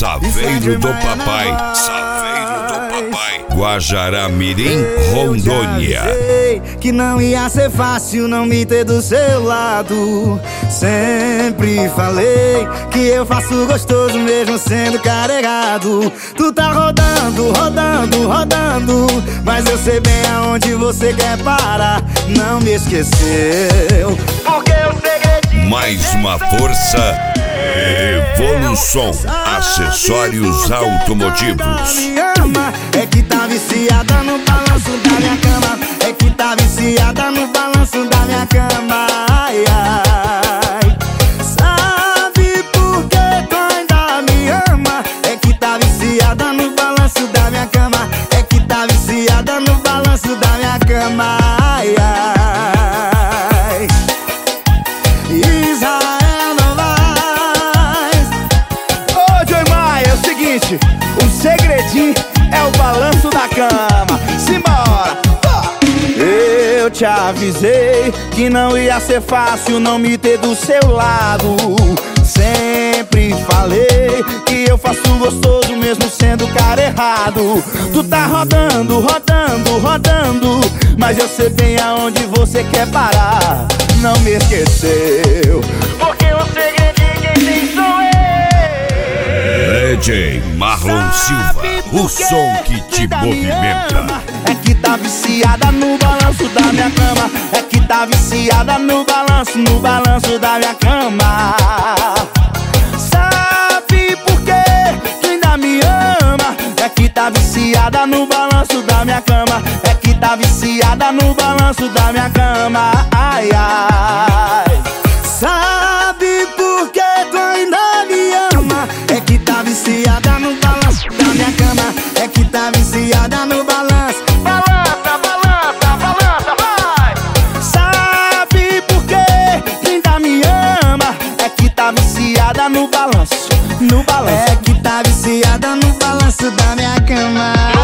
Saveiro do Papai, Guajará-Mirim, Rondônia. Que não ia ser fácil não me ter do seu lado. Sempre falei que eu faço gostoso mesmo sendo carregado. Tu tá rodando, rodando, rodando, mas eu sei bem aonde você quer parar. Não me esqueceu, porque o segredinho. Mais uma força, Evolução, acessórios automotivos. Me ama, é que tá viciada no balanço da minha cama. É que tá viciada no balanço da minha cama. Ai, ai. Sabe por que tu ainda me ama? É que tá viciada no balanço da minha cama. É que tá viciada no balanço da minha cama. Ai, ai. Israel Novaes. Ô, Joey Maia, é o seguinte, o segredinho é o balanço da cama. Simbora! Eu te avisei que não ia ser fácil não me ter do seu lado. Sempre falei que eu faço gostoso mesmo sendo cara errado. Tu tá rodando, rodando, rodando, mas eu sei bem aonde você quer parar. Não me esqueceu, porque o segredinho quem tem sou eu. DJ Marlon Silva, o som que te movimenta. É que tá viciada no balanço da minha cama. É que tá viciada no balanço da minha cama. Sabe por quê? Que ainda me ama. É que tá viciada no balanço da minha cama. É que tá viciada no balanço da minha cama. Ai, ai. Sabe por que tu ainda me ama? É que tá viciada no balanço da minha cama. É que tá viciada no balanço. Balança, balança, balança, vai! Sabe por quê? Quem ainda me ama é que tá viciada no balanço, no balanço. É que tá viciada no balanço da minha cama.